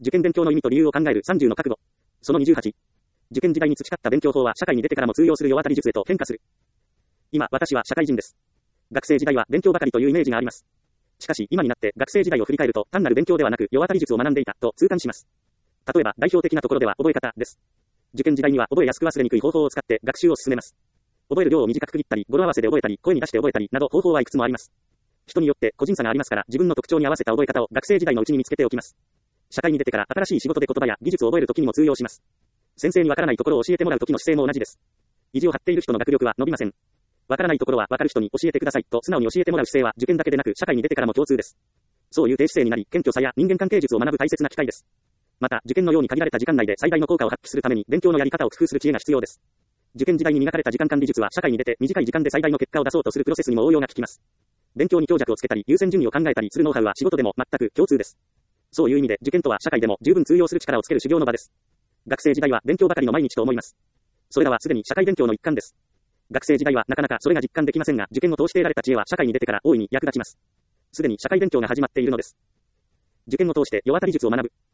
受験勉強の意味と理由を考える30の覚悟。その28。受験時代に培った勉強法は社会に出てからも通用する世渡り術へと変化する。今、私は社会人です。学生時代は勉強ばかりというイメージがあります。しかし、今になって学生時代を振り返ると、単なる勉強ではなく世渡り術を学んでいたと痛感します。例えば、代表的なところでは覚え方です。受験時代には覚えやすく忘れにくい方法を使って学習を進めます。覚える量を短く区切ったり、語呂合わせで覚えたり、声に出して覚えたりなど方法はいくつもあります。人によって個人差がありますから、自分の特徴に合わせた覚え方を学生時代のうちに見つけておきます。社会に出てから新しい仕事で言葉や技術を覚えるときにも通用します。先生にわからないところを教えてもらうときの姿勢も同じです。意地を張っている人の学力は伸びません。わからないところはわかる人に教えてくださいと素直に教えてもらう姿勢は受験だけでなく社会に出てからも共通です。そういう低姿勢になり、謙虚さや人間関係術を学ぶ大切な機会です。また、受験のように限られた時間内で最大の効果を発揮するために勉強のやり方を工夫する知恵が必要です。受験時代に磨かれた時間管理術は社会に出て短い時間で最大の結果を出そうとするプロセスにも応用が効きます。勉強に強弱をつけたり、優先順位を考えたりするノウハウは仕事でも全く共通です。そういう意味で受験とは社会でも十分通用する力をつける修行の場です。学生時代は勉強ばかりの毎日と思います。それらはすでに社会勉強の一環です。学生時代はなかなかそれが実感できませんが、受験を通して得られた知恵は社会に出てから大いに役立ちます。すでに社会勉強が始まっているのです。受験を通して世渡り術を学ぶ。